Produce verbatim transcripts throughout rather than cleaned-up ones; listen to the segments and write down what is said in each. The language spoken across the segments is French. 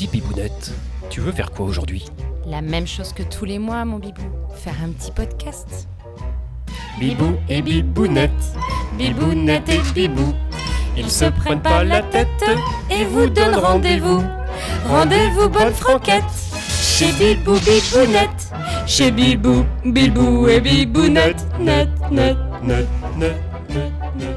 Dis Bibounette, tu veux faire quoi aujourd'hui ? La même chose que tous les mois, mon bibou. Faire un petit podcast. Bibou et Bibounette, Bibounette et Bibou, ils se prennent pas la tête et vous donnent rendez-vous. Rendez-vous bonne franquette chez Bibou Bibounette, chez Bibou, Bibou et Bibounette, net, net, net, net, net, net.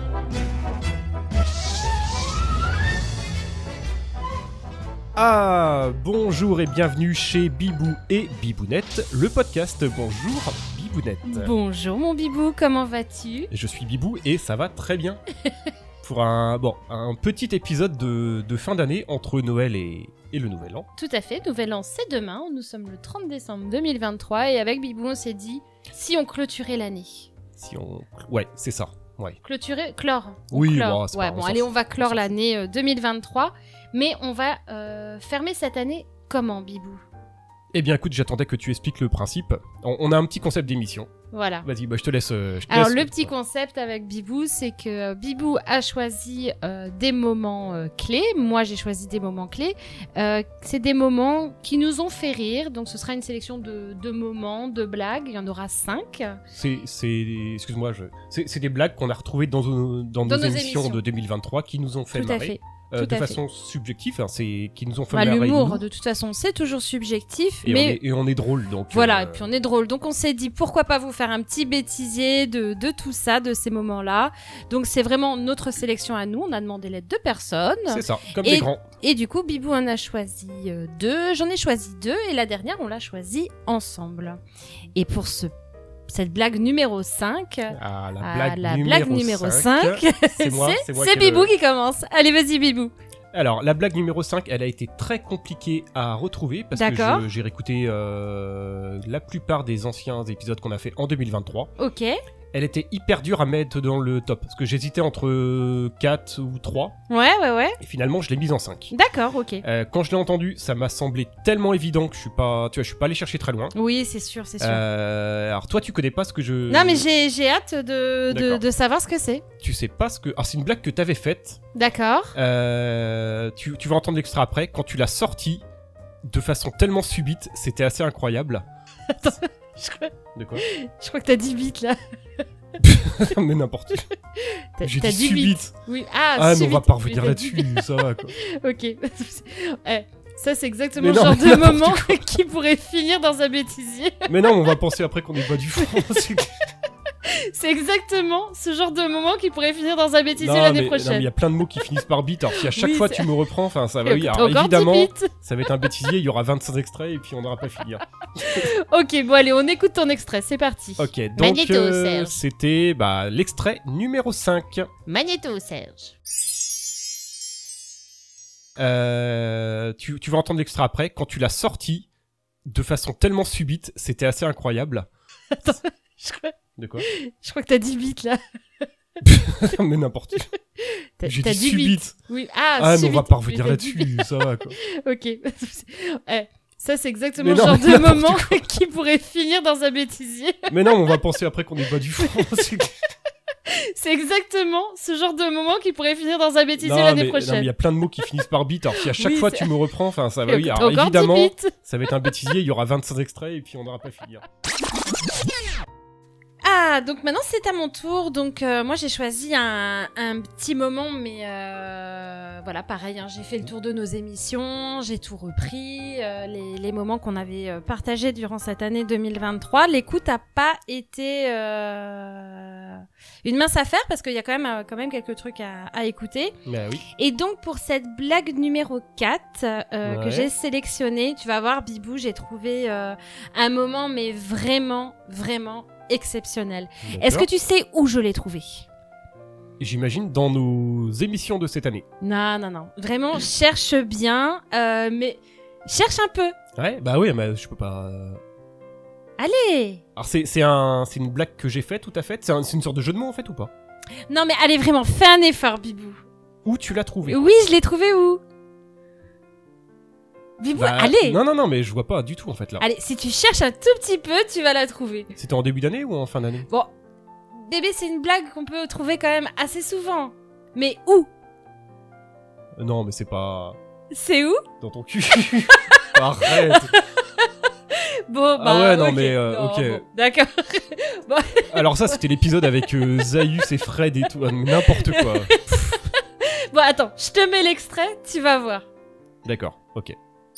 Ah, bonjour et bienvenue chez Bibou et Bibounette, le podcast. Bonjour Bibounette. Bonjour mon bibou, comment vas-tu ? Je suis Bibou et ça va très bien. Pour un, bon, un petit épisode de, de fin d'année entre Noël et, et le Nouvel An. Tout à fait, Nouvel An c'est demain, nous sommes le trente décembre deux mille vingt-trois et avec Bibou on s'est dit, si on clôturait l'année. Si on... Ouais, c'est ça. Ouais. Clôturer, clore. On Oui, clore. bon, c'est ouais, pas, bon, on allez, s'en on va fout, clore on s'en l'année euh, deux mille vingt-trois, mais on va euh, fermer cette année comment, Bibou ? Eh bien, écoute, j'attendais que tu expliques le principe. On, on a un petit concept d'émission. Voilà. Vas-y, bah, je te laisse. euh, Je te Alors laisse- le petit concept avec Bibou, c'est que euh, Bibou a choisi euh, des moments euh, clés. Moi, j'ai choisi des moments clés. Euh, c'est des moments qui nous ont fait rire. Donc, ce sera une sélection de, de moments, de blagues. Il y en aura cinq. C'est, c'est, excuse-moi, je... c'est, c'est des blagues qu'on a retrouvées dans, nos- dans, Dans nos, nos émissions, émissions. de deux mille vingt-trois qui nous ont fait Tout à marrer. fait. Euh, Tout de à fait. façon subjective, hein, c'est qui nous ont fait Bah, marrer. l'humour, nous. de toute façon, c'est toujours subjectif. Et, mais on est, et on est drôle, donc. voilà, euh, et puis on est drôle. Donc on s'est dit pourquoi pas vous faire un petit bêtisier de, de tout ça, de ces moments-là. Donc c'est vraiment notre sélection à nous. On a demandé l'aide de personnes. C'est ça, comme Et- des grands. Et du coup, Bibou en a choisi euh, deux. J'en ai choisi deux. Et la dernière, on l'a choisie ensemble. Et pour ce, cette blague numéro cinq, Ah, la ah, blague, la numéro, blague numéro cinq. cinq, C'est moi, c'est- c'est moi c'est qui ai Bibou le- qui commence. Allez, vas-y, Bibou. Alors, la blague numéro cinq, elle a été très compliquée à retrouver parce que D'accord. je- j'ai réécouté euh, la plupart des anciens épisodes qu'on a fait en deux mille vingt-trois. Ok. Elle était hyper dure à mettre dans le top parce que j'hésitais entre quatre ou trois Ouais, ouais, ouais. et finalement je l'ai mise en cinq. D'accord, ok. Euh, quand je l'ai entendu, ça m'a semblé tellement évident que je suis pas, tu vois, je suis pas allé chercher très loin. Oui, c'est sûr, c'est sûr. Euh, alors toi, tu connais pas ce que je. Non, mais j'ai j'ai hâte de, de, D'accord. de savoir ce que c'est. Tu sais pas ce que. Alors c'est une blague que t'avais faite. D'accord. Euh, tu, tu vas entendre l'extrait après. Quand tu l'as sorti de façon tellement subite, c'était assez incroyable. Attends, je crois, De quoi je crois que t'as dit vite là. Mais n'importe. T'as J'ai t'as dit dit subite. vite. Oui. Ah, Ah non, on subite. va pas Oui, revenir t'as là-dessus. dit- Ça va quoi. Ok. Eh, ça, c'est exactement Mais le non, genre mais de n'importe moment qui pourrait finir dans un bêtisier. Mais non, on va penser après qu'on est pas du fond. C'est- C'est exactement ce genre de moment qui pourrait finir dans un bêtisier Non, mais- l'année non, mais prochaine. il y a plein de mots qui finissent par bit. Alors si à chaque Oui, fois c'est- tu me reprends, enfin ça va. Et Oui, t'as alors encore dit évidemment, vite. ça va être un bêtisier. Il y aura vingt-cinq extraits et puis on n'aura pas fini. Ok, bon, allez, on écoute ton extrait, c'est parti. Ok, donc Magnéto, euh, Serge. c'était bah, l'extrait numéro cinq. Magnéto, Serge. Euh, tu, tu vas entendre l'extrait après. Quand tu l'as sorti de façon tellement subite, c'était assez incroyable. Attends, je crois, De quoi je crois que t'as dit vite là. Mais n'importe. T'as J'ai t'as dit dit subite. vite. Oui. Ah, Ah non, on subite. va pas Oui, revenir t'as dit- là-dessus. Ça va quoi. Ok. Eh, ça, c'est exactement Mais le non, genre mais de n'importe moment quoi. qui pourrait finir dans un bêtisier. Mais non, on va penser après qu'on est pas du fond. C'est- C'est exactement ce genre de moment qui pourrait finir dans un bêtisier Non, mais- l'année non, mais il prochaine. y a plein de mots qui finissent par bit. Alors si à chaque Oui, fois c'est- tu me reprends, enfin ça va. Et Oui, t'as alors encore dit évidemment, vite. ça va être un bêtisier. Il y aura vingt-cinq extraits et puis on n'aura pas fini. Ah, donc maintenant c'est à mon tour. Donc euh, moi j'ai choisi un, un petit moment, mais euh, voilà, pareil, hein, j'ai fait le tour de nos émissions, j'ai tout repris, euh, les, les moments qu'on avait euh, partagés durant cette année deux mille vingt-trois. L'écoute a pas été euh, une mince affaire parce qu'il y a quand même, euh, quand même quelques trucs à, à écouter. Mais oui. Et donc pour cette blague numéro quatre euh, Ouais. que j'ai sélectionnée, tu vas voir Bibou, j'ai trouvé euh, un moment mais vraiment, vraiment exceptionnel. Est-ce que tu sais où je l'ai trouvé ? J'imagine dans nos émissions de cette année. Non, non, non. Vraiment, cherche bien, euh, mais cherche un peu. Ouais, bah oui, mais je peux pas. euh. Allez ! Alors c'est c'est un c'est une blague que j'ai faite, tout à fait. C'est un- c'est une sorte de jeu de mots en fait ou pas? Non, mais allez, vraiment, fais un effort, Bibou. Où tu l'as trouvé? Oui, je l'ai trouvé où ? Bibou, Bah, allez ! Non non non, mais je vois pas du tout en fait là. Allez, si tu cherches un tout petit peu, tu vas la trouver. C'était en début d'année ou en fin d'année? Bon, bébé, c'est une blague qu'on peut trouver quand même assez souvent. Mais où ? Euh, Non, mais c'est pas. C'est où? Dans ton cul. Arrête. Bon, bah, Ah ouais, non, ok. mais, euh, Non, ok. bon, d'accord. Bon. Alors ça, c'était l'épisode avec euh, Zaius et Fred et tout, ah, n'importe quoi. Bon, attends, je te mets l'extrait, tu vas voir. D'accord, ok.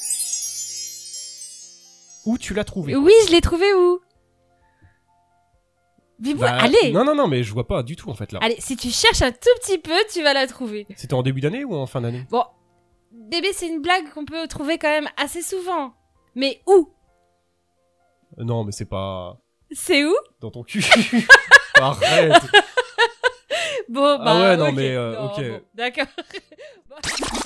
Où tu l'as trouvé? Oui, je l'ai trouvé où? Bibou, Bah, allez. Non, non, non, mais je vois pas du tout en fait là. Allez, si tu cherches un tout petit peu, tu vas la trouver. C'était en début d'année ou en fin d'année? Bon, bébé, c'est une blague qu'on peut trouver quand même assez souvent. Mais où? Euh, Non, mais c'est pas C'est où? dans ton cul. Arrête. Bon, bah, Ah ouais, non, ok. mais, euh, Non, ok. bon, d'accord. Bon.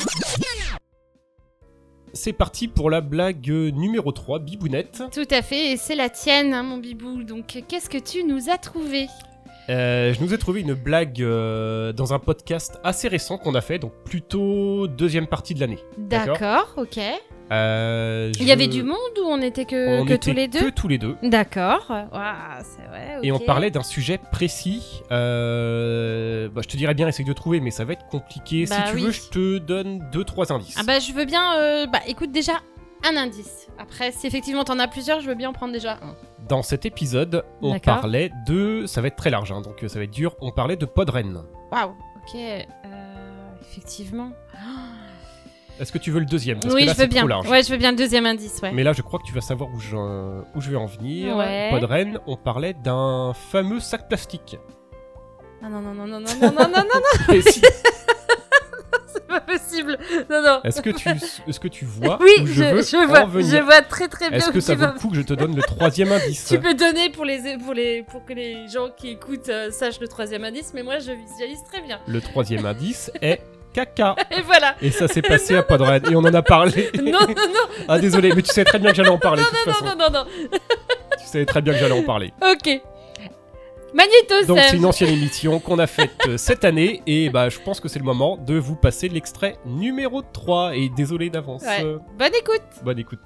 C'est parti pour la blague euh, numéro trois, Bibounette. Tout à fait, et c'est la tienne, hein, mon bibou. Donc, qu'est-ce que tu nous as trouvé? Euh, je nous ai trouvé une blague euh, dans un podcast assez récent qu'on a fait, donc plutôt deuxième partie de l'année. D'accord, ok. Euh, Il y je- avait du monde ou on était que, On que était tous les deux? que tous les deux. D'accord. Waouh, c'est vrai. Et on ok. parlait d'un sujet précis. Euh, bah, je te dirais bien, essaye de trouver, mais ça va être compliqué. Bah si tu oui. veux, je te donne deux trois indices. Ah bah je veux bien. euh, Bah écoute déjà un indice. Après, si effectivement t'en as plusieurs, je veux bien en prendre déjà un. Dans cet épisode, on D'accord. parlait de... Ça va être très large, hein, donc euh, ça va être dur. On parlait de Podren. Waouh. Ok. Euh, effectivement. Est-ce que tu veux le deuxième? Parce Oui, que là, je veux c'est bien. trop large. Ouais, je veux bien le deuxième indice. Ouais. Mais là, je crois que tu vas savoir où je, où je vais en venir. Ouais. Podren, on parlait d'un fameux sac plastique. Ah non non non non non non non non non, Et si- c'est pas possible. Non non. Est-ce que tu, est-ce que tu vois Oui, où je, je veux je en vois, venir? je vois très très bien. Est-ce où que ça tu vaut vas- le coup que je te donne le troisième indice? Tu peux donner pour les pour les pour que les gens qui écoutent euh, sachent le troisième indice, mais moi je visualise très bien. Le troisième indice est caca. Et voilà. Et ça s'est passé à Podren et on en a parlé. Non non non Ah désolé, mais tu savais très bien que j'allais en parler de toute non façon. non non non. Tu savais très bien que j'allais en parler. Ok. Magnéto Donc c'est Serge. une ancienne émission qu'on a faite euh, cette année et bah je pense que c'est le moment de vous passer l'extrait numéro trois et désolé d'avance. Ouais. Euh, Bonne écoute. bonne écoute.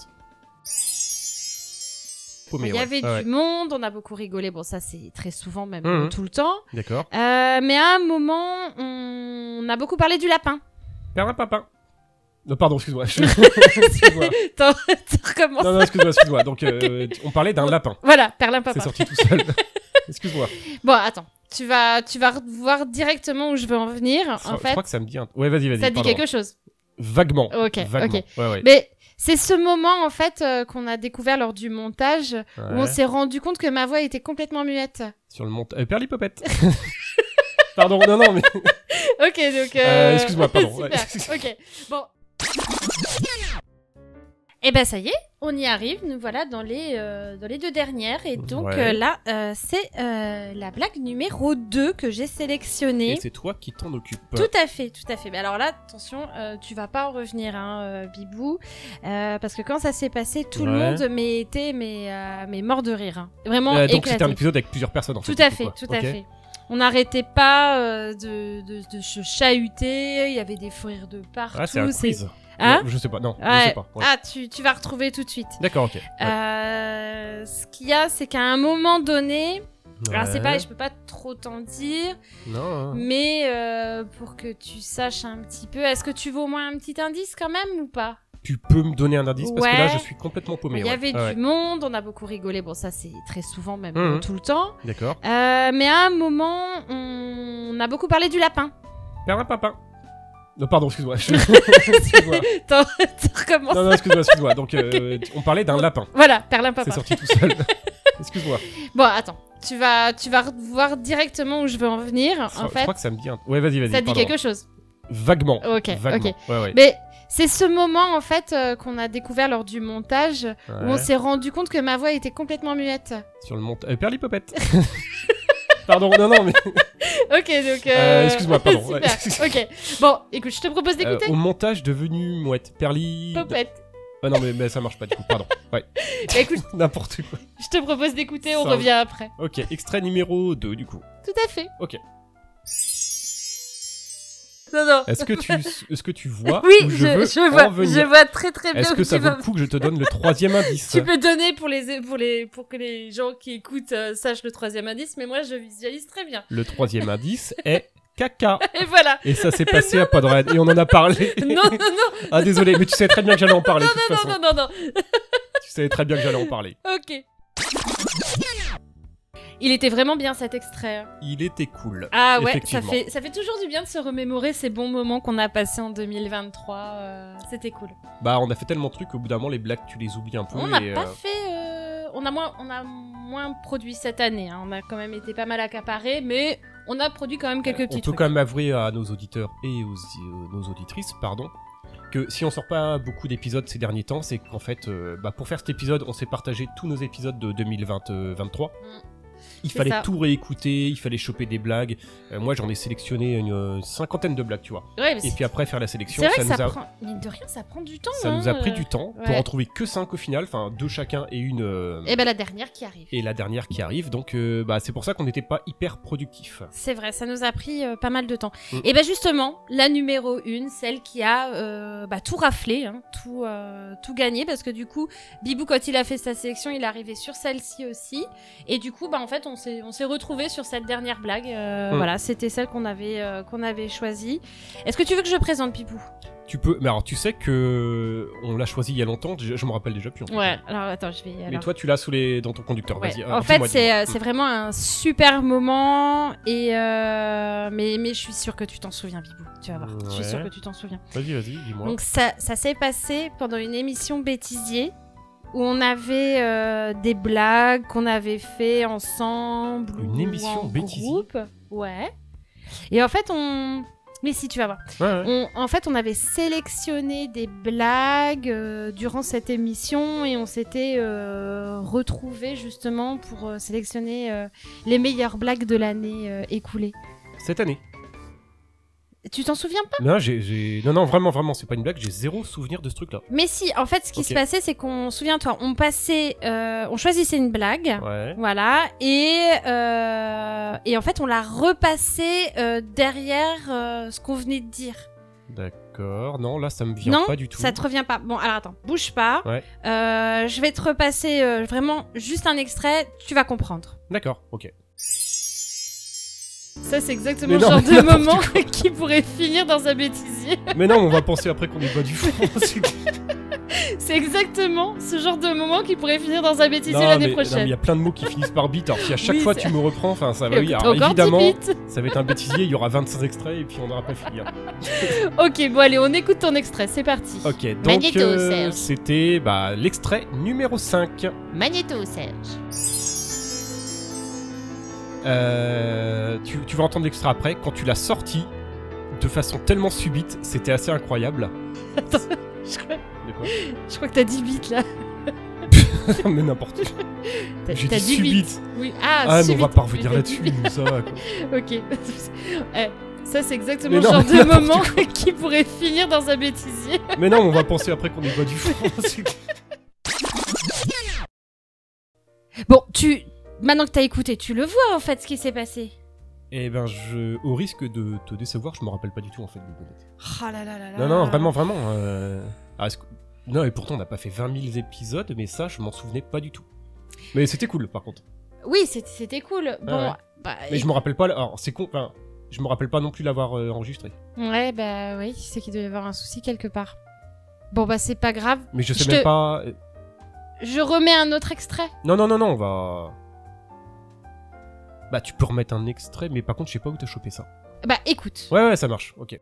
Paumé, Il y ouais. avait Ouais, du monde, on a beaucoup rigolé. Bon, ça c'est très souvent, même Mhm. tout le temps. D'accord. Euh, mais à un moment, on a beaucoup parlé du lapin. Perlin papin. Non, pardon, excuse-moi. Je- excuse-moi. T'en t'en recommences. Non, non, excuse-moi, excuse-moi. Donc, euh, on parlait d'un lapin. Voilà, Perlin C'est Papa. sorti tout seul. Excuse-moi. Bon, attends. Tu vas, tu vas voir directement où je veux en venir. Je, En je fait, crois que ça me dit un... Ouais, vas-y, vas-y. ça te dit pardon. quelque chose. Vaguement. Ok, Vaguement. ok. Ouais, ouais. Mais c'est ce moment, en fait, euh, qu'on a découvert lors du montage, où on Ouais. s'est rendu compte que ma voix était complètement muette. Sur le montage. Euh, Perlipopette. Pardon, non, non, mais. Ok, donc... Euh... Euh, excuse-moi, pardon, Super, ouais. ok. Bon. Et ben ça y est, on y arrive, nous voilà dans les, euh, dans les deux dernières. Et donc Ouais. euh, là, euh, c'est euh, la blague numéro deux que j'ai sélectionnée. Et c'est toi qui t'en occupes. Tout à fait, tout à fait. Mais alors là, attention, euh, tu vas pas en revenir, hein, euh, Bibou, euh, parce que quand ça s'est passé, tout le Ouais. monde mais était mais, euh, mais mort de rire, hein. Vraiment Euh, donc, c'était éclaté. un épisode avec plusieurs personnes en fait. Tout à du coup, fait, quoi. tout à Ok. fait. On n'arrêtait pas euh, de, de, de se chahuter, il y avait des fous rires de partout. Ah, c'est un c'est- quiz. Hein Non, je sais pas, non, je Ouais. sais pas. ouais. Ah, tu, tu vas retrouver tout de suite. D'accord, ok. Ouais. Euh, ce qu'il y a, c'est qu'à un moment donné, alors c'est Ouais. pareil, je peux pas trop t'en dire, Non. hein. mais euh, pour que tu saches un petit peu, est-ce que tu veux au moins un petit indice quand même ou pas? Tu peux me donner un indice parce que là, Ouais. je suis complètement paumé. Il y ouais. avait Ouais, du monde, on a beaucoup rigolé, bon ça c'est très souvent, même Mhm. tout le temps. ouais. D'accord. Euh, mais à un moment, on a beaucoup parlé du lapin. Perlin papin. Non, pardon, excuse-moi. Je- excuse-moi. T'en t'en recommences. Non, non, excuse-moi, excuse-moi. Donc, euh, on parlait d'un lapin. Voilà, Perlin C'est Papa. sorti tout seul. Excuse-moi. Bon, attends, tu vas, tu vas voir directement où je veux en venir. Je, En je fait, crois que ça me dit un... Ouais, vas-y, vas-y. ça te dit pardon. quelque chose. Vaguement. Ok, Vaguement. ok. Ouais, ouais. Mais c'est ce moment en fait euh, qu'on a découvert lors du montage où on Ouais. s'est rendu compte que ma voix était complètement muette. Sur le montage. Euh, Perlipopette. Pardon, non, non, mais. Ok, donc. Euh... Euh, excuse-moi, pardon, Super. ouais. Ok. Bon, écoute, je te propose Euh, d'écouter. au montage devenu mouette. Perli. Popette. Ah non, mais, mais ça marche pas du coup, pardon. Ouais. Bah, écoute, N'importe quoi. je te propose d'écouter, on Ça- revient après. Ok, extrait numéro deux du coup. Tout à fait. Ok. Non, non. Est-ce que tu, est-ce que tu vois Oui, où je, je veux je en vois, venir? je vois très très bien. Est-ce où que ça tu vaut vas- le coup que je te donne le troisième indice? Tu peux donner pour les pour les pour que les gens qui écoutent euh, sachent le troisième indice, mais moi je visualise très bien. Le troisième indice est caca. Et voilà. Et ça s'est passé à Podred et on en a parlé. Non, non, non. Ah désolé, mais tu savais très bien que j'allais en parler Non, de toute non, façon. non, non, non, non. Tu savais très bien que j'allais en parler. Ok. Il était vraiment bien cet extrait. Il était cool. Ah ouais, ça effectivement. fait, ça fait toujours du bien de se remémorer ces bons moments qu'on a passés en deux mille vingt-trois. euh, C'était cool. Bah on a fait tellement de trucs qu'au bout d'un moment les blagues tu les oublies un peu. On n'a et, pas euh, fait... euh, On a, moins, on a moins produit cette année. Hein. On a quand même été pas mal accaparés, mais on a produit quand même quelques On petits peut trucs. quand même avouer à nos auditeurs et aux, euh, nos auditrices, pardon, que si on sort pas beaucoup d'épisodes ces derniers temps, c'est qu'en fait, euh, bah, pour faire cet épisode, on s'est partagé tous nos épisodes de deux mille vingt-trois. Mm. Il C'est fallait ça. tout réécouter, il fallait choper des blagues. Euh, moi, j'en ai sélectionné une euh, cinquantaine de blagues, tu vois. Ouais, mais Et c'est- puis après, faire la sélection, c'est vrai ça, que nous, ça a, prend... Mine de rien, ça prend du temps. ça hein, nous a pris euh. du temps pour ouais. en trouver que cinq au final, enfin deux chacun et une. euh, Et ben la dernière qui arrive. et la dernière qui arrive. Donc, euh, bah, c'est pour ça qu'on n'était pas hyper productif. C'est vrai, ça nous a pris euh, pas mal de temps. Mm. Et ben justement, la numéro une, celle qui a euh, bah, tout raflé, hein, tout, euh, tout gagné, parce que du coup, Bibou, quand il a fait sa sélection, il est arrivé sur celle-ci aussi. Et du coup, bah, en fait, on s'est, on s'est retrouvés sur cette dernière blague. Euh, Mm. Voilà, c'était celle qu'on avait, euh, qu'on avait choisie. Est-ce que tu veux que je présente Bibou? Tu peux. Mais alors, tu sais que on l'a choisi il y a longtemps. Je, je me rappelle déjà plus. En fait. Ouais, alors attends, je vais... Mais alors... toi, tu l'as sous les dans ton conducteur. Ouais. Vas-y. En alors, fait, dis-moi, c'est, dis-moi. euh, c'est vraiment un super moment. Et euh, mais, mais je suis sûre que tu t'en souviens, Bibou. Tu vas voir. Je suis Ouais. sûre que tu t'en souviens. Vas-y, vas-y, dis-moi. Donc ça, ça s'est passé pendant une émission bêtisier où on avait euh, des blagues qu'on avait fait ensemble. Une ou émission en bêtisier groupe. Ouais. Et en fait, on... Mais si, tu vas voir. Ouais, ouais. On- en fait, on avait sélectionné des blagues euh, durant cette émission et on s'était euh, retrouvés justement pour euh, sélectionner euh, les meilleures blagues de l'année euh, écoulée. Cette année. Tu t'en souviens pas? Non, j'ai, j'ai... non, non, vraiment, vraiment, c'est pas une blague. J'ai zéro souvenir de ce truc-là. Mais si, en fait, ce qui Ok. se passait, c'est qu'on, souviens-toi, on passait, euh, on choisissait une blague, Ouais. voilà, et euh, et en fait, on la repassait euh, derrière euh, ce qu'on venait de dire. D'accord. Non, là, ça me vient Non, pas du tout. ça te revient pas. Bon, alors attends, bouge pas. Ouais. Euh, je vais te repasser euh, vraiment juste un extrait, tu vas comprendre. D'accord. Ok. Ça, c'est exactement Mais le non, genre mais de n'importe moment qui pourrait finir dans un bêtisier. Mais non, on va penser après qu'on est pas du fond. C'est exactement ce genre de moment qui pourrait finir dans un bêtisier Non, mais- l'année non, mais il prochaine. y a plein de mots qui finissent par bit. Alors si à chaque Oui, fois c'est- tu me reprends, enfin ça va. Et Oui, encore alors, dix évidemment, bits. ça va être un bêtisier. Il y aura vingt-cinq extraits et puis on n'aura pas fini. hein. Ok, bon allez, on écoute ton extrait, c'est parti. Ok, donc Magnéto, euh, Serge. c'était bah, l'extrait numéro cinq. Magnéto, Serge. Euh, tu, tu vas entendre l'extrait après. Quand tu l'as sorti de façon tellement subite, c'était assez incroyable. Attends, je crois, De quoi je crois que t'as dix bits là. Mais n'importe quoi. T'as, J'ai t'as dit dix bits. subite. Oui. Ah, Ah, mais on subite. va pas Oui, revenir t'as là-dessus. dix bits. Ça va quoi. Ok. Eh, ça, c'est exactement Mais le non, genre mais de n'importe moment quoi. qui pourrait finir dans un bêtisier. Mais non, on va penser après qu'on est pas du fond. Bon, tu. Maintenant que t'as écouté, tu le vois en fait ce qui s'est passé. Eh ben, je, au risque de te décevoir, je me rappelle pas du tout en fait. Bibonette. Oh là là là là. Non, non, vraiment, vraiment. euh, ah, est-ce que- Non, et pourtant on n'a pas fait vingt mille épisodes, mais ça, je m'en souvenais pas du tout. Mais c'était cool par contre. Oui, c'était, c'était cool. Bon, ouais. bah. Mais je me rappelle pas. Alors, c'est con. Enfin, je me rappelle pas non plus l'avoir euh, enregistré. Ouais, bah oui, c'est qu'il doit y avoir un souci quelque part. Bon, bah c'est pas grave. Mais je sais Je même te- pas. euh, Je remets un autre extrait. Non, non, non, non, on va. Bah, tu peux remettre un extrait, mais par contre, je sais pas où t'as chopé ça. Bah écoute, Ouais, ouais, ça marche. Ok.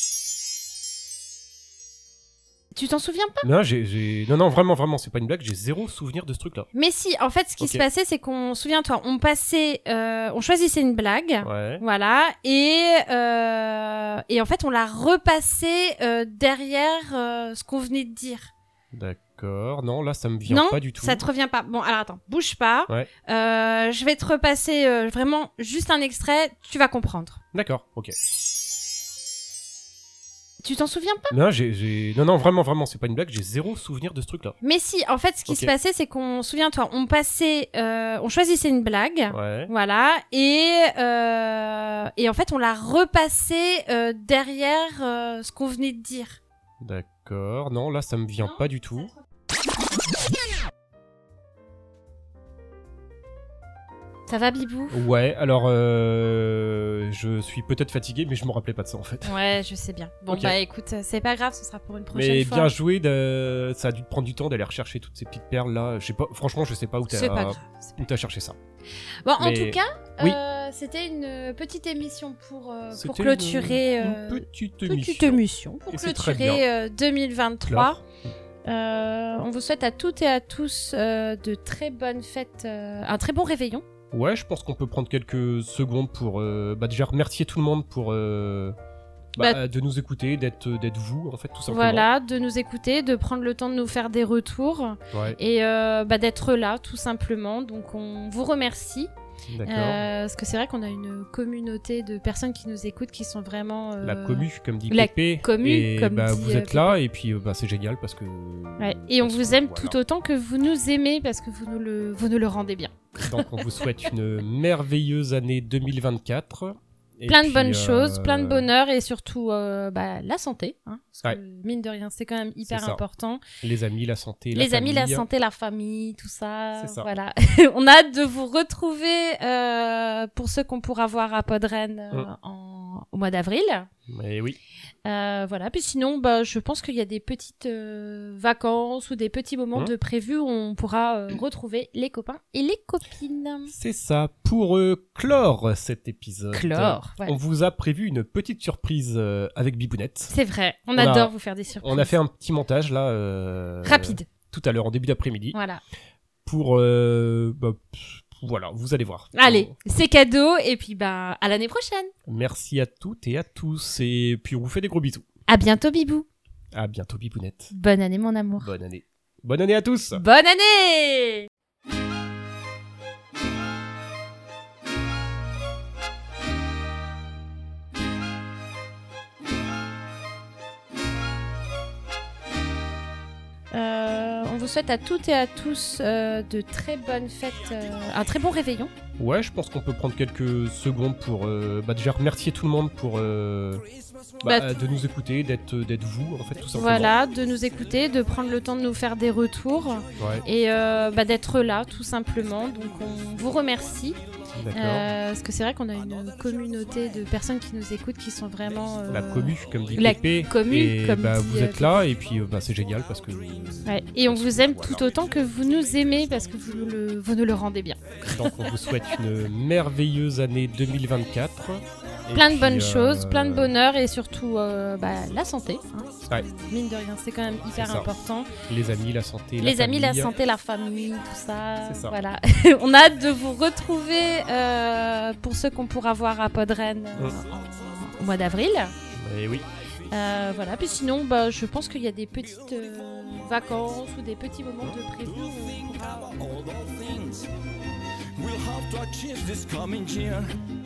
tu t'en souviens pas? Non, j'ai, j'ai... non, non, vraiment, vraiment, c'est pas une blague. J'ai zéro souvenir de ce truc-là. Mais si, en fait, ce qui Ok. se passait, c'est qu'on, souviens-toi, on passait, euh, on choisissait une blague. Ouais. Voilà, et, euh, et en fait, on la repassait euh, derrière euh, ce qu'on venait de dire. D'accord. Non, là, ça me vient Non, pas du tout. ça te revient pas. Bon, alors attends, bouge pas. Ouais. Euh, je vais te repasser euh, vraiment juste un extrait, tu vas comprendre. D'accord. Ok. Tu t'en souviens pas? Non, j'ai, j'ai... non, non, vraiment, vraiment, c'est pas une blague. J'ai zéro souvenir de ce truc-là. Mais si, en fait, ce qui Ok. se passait, c'est qu'on, souviens-toi, on passait, euh, on choisissait une blague. Ouais. Voilà, et, euh, et en fait, on la repassait euh, derrière euh, ce qu'on venait de dire. D'accord. Non, là, ça me vient Non, pas du tout. Ça va, Bibou? Ouais, alors euh, je suis peut-être fatigué, mais je me rappelais pas de ça en fait. Ouais, je sais bien. Bon, Ok. bah écoute, c'est pas grave, ce sera pour une prochaine Mais fois. bien joué, de... ça a dû te prendre du temps d'aller rechercher toutes ces petites perles là. Je sais pas, franchement, je sais pas où t'as C'est pas grave. c'est pas où t'as cherché ça. Bon, en Mais- tout cas, Oui. euh, c'était une petite émission pour, euh, pour C'était clôturer. une, euh, une petite petite émission. émission pour Et c'est très clôturer euh, deux mille vingt-trois. Clore. Euh, on vous souhaite à toutes et à tous euh, de très bonnes fêtes, euh, un très bon réveillon. Ouais, je pense qu'on peut prendre quelques secondes pour euh, bah, déjà remercier tout le monde pour euh, bah, Bah- de nous écouter, d'être d'être vous en fait tout simplement. Voilà, de nous écouter, de prendre le temps de nous faire des retours Ouais, et euh, bah, d'être là tout simplement. Donc on vous remercie. d'accord. Euh, parce que c'est vrai qu'on a une communauté de personnes qui nous écoutent qui sont vraiment. euh, La commu, comme dit la Pépé. commu, et comme bah, dit, vous euh, êtes là et puis euh, bah, c'est génial parce que. Ouais. Et on parce vous que, aime voilà. tout autant que vous nous aimez parce que vous nous le, vous nous le rendez bien. Donc on vous souhaite une merveilleuse année deux mille vingt-quatre. Et Plein de puis, bonnes euh, choses, plein de bonheur et surtout euh, bah, la santé. Hein, parce que, Ouais. mine de rien, c'est quand même hyper C'est ça. important. Les amis, la santé, la Les amis, la famille. santé, la famille, tout ça. C'est ça. Voilà. On a hâte de vous retrouver euh, pour ceux qu'on pourra voir à Podren euh, Mm. en, au mois d'avril. Mais oui. Euh, voilà. Puis sinon, bah, je pense qu'il y a des petites euh, vacances ou des petits moments Mm. de prévus où on pourra euh, retrouver les copains et les copines. C'est ça. Pour euh, clore cet épisode, Clore, ouais. on vous a prévu une petite surprise euh, avec Bibounette. C'est vrai. On, On a- adore vous faire des surprises. On a fait un petit montage là. euh, Rapide. Tout à l'heure, en début d'après-midi. Voilà. Pour. euh, bah, pff, voilà, vous allez voir. Allez, c'est cadeau et puis bah à l'année prochaine. Merci à toutes et à tous. Et puis on vous fait des gros bisous. À bientôt, Bibou. À bientôt, Bibounette. Bonne année, mon amour. Bonne année. Bonne année à tous. Bonne année. Euh, on vous souhaite à toutes et à tous euh, de très bonnes fêtes, euh, un très bon réveillon. Ouais, je pense qu'on peut prendre quelques secondes pour euh, bah, déjà remercier tout le monde pour euh, bah, Bah, de nous écouter, d'être d'être vous en fait tout simplement. Voilà, de nous écouter, de prendre le temps de nous faire des retours Ouais, et euh, bah, d'être là tout simplement. Donc on vous remercie. d'accord. Euh, parce que c'est vrai qu'on a une communauté de personnes qui nous écoutent qui sont vraiment. euh, La commu, comme dit la Pépé. commu, et comme bah, dit, vous euh, êtes là et puis euh, bah, c'est génial parce que. Ouais. Et on parce vous que, aime voilà. tout autant que vous nous aimez parce que vous nous le, vous nous le rendez bien. Donc on vous souhaite une merveilleuse année deux mille vingt-quatre. Et Plein de puis, bonnes euh, choses, plein de bonheur et surtout euh, bah, la santé. Hein, parce Ouais. que, mine de rien, c'est quand même hyper C'est ça. important. Les amis, la santé, la Les amis, la famille. santé, la famille, tout ça. C'est ça. Voilà. On a hâte de vous retrouver euh, pour ceux qu'on pourra voir à Podren euh, Mm. en- au mois d'avril. Mais oui. Euh, voilà, puis sinon, bah, je pense qu'il y a des petites euh, vacances ou des petits moments de prévus où on pourra... all those things. We'll have to achieve this coming year.